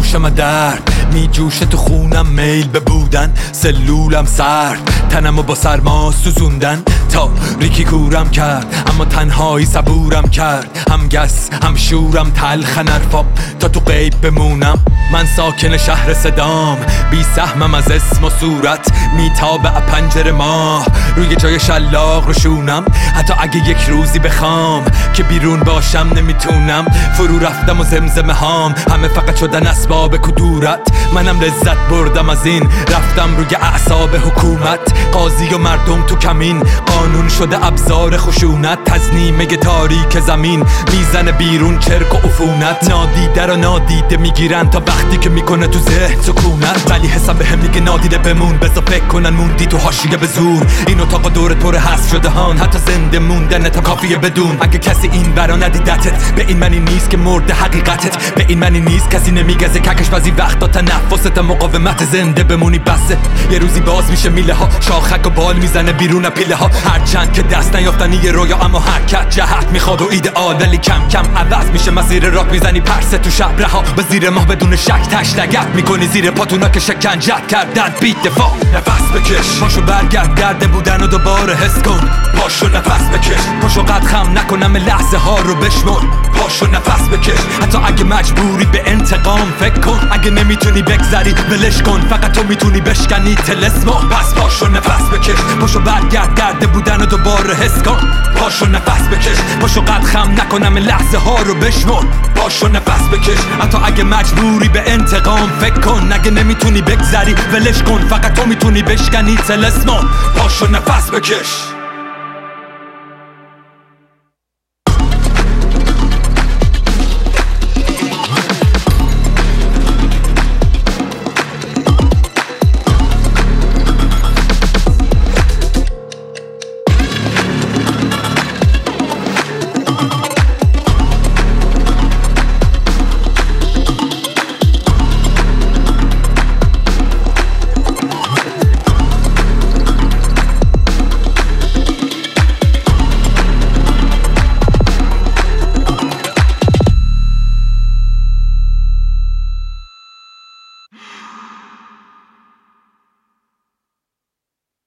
گوشم درد می جوشه تو خونم، میل به بودن سلولم سرد، تنمو با سرما سوزوندن تا ریکی کورم کرد، اما تنهایی صبورم کرد، هم گس هم شورم تلخ نرفام تا تو غیب بمونم. من ساکن شهر صدام، بی سهمم از اسم و صورت، میتابه پنجره ماه روی جای شلاق روشونم. حتی اگه یک روزی بخوام که بیرون باشم نمیتونم، فرو رفتم و زمزمه هام همه فقط شدن اسباب کدورت. منم لذت بردم از این، رفتم روی اعصاب حکومت، قاضی و مردم تو کمین، قانون شده ابزار خشونت. تزنیمه تاریک زمین میزنه بیرون چرک و عفونت، نادیده رو نادیده میگیرن تا وقتی که میکنه تو ذهن سکونت. ولی حسم بهم میگه نادیده بمون، بذار فکر کنن موندی تو حاشیه به زور. این اتاق دور پر حذف شده هان، حتی زنده موندن تا کافیه بدون. اگه کسی این برا ندیدتت، به این معنی نیست که مرده حقیقتت، به این معنی نیست کسی نمیگزه ککش بعضی وقتا تنفست مقاومت. زنده بمونی بسه، یه روزی باز میشه میله ها، شاخک و بال میزنه بیرون پیله ها. هرچند که دست نیافتنی یه رویا، اما حرکت جهت میخواد و ایدئال، ولی کم کم عوض میشه مسیر راه. میزنی پرسه تو شب رها به زیر ماه بدون شک، تشلگت میکنی زیر پاتونا که شکنجت کردن. بیت دفاع نفس بکش، پاشو برگرد درد بودن و دوباره حس کن. پاشو نفس بکش، پاشو قد خم نکنم لحظه ها رو بشمر. پاشو نفس بکش، حتی اگه مجبوری به انتقام فکر کن. اگه نمیتونی بگذری ولش کن، فقط تو میتونی بشکنی طلسمو. پس پاشو نفس بکش، پاشو برگرد درد بودن و دوباره حس کن. پاشو نفس بکش، پاشو قد خم نکنم لحظه ها رو بشمر. پاشو نفس بکش، حتی اگه مجبوری به انتقام فکر کن. اگه نمیتونی بگذری ولش کن، فقط تو میتونی بشکنی طلسمو. پاشو نفس بکش.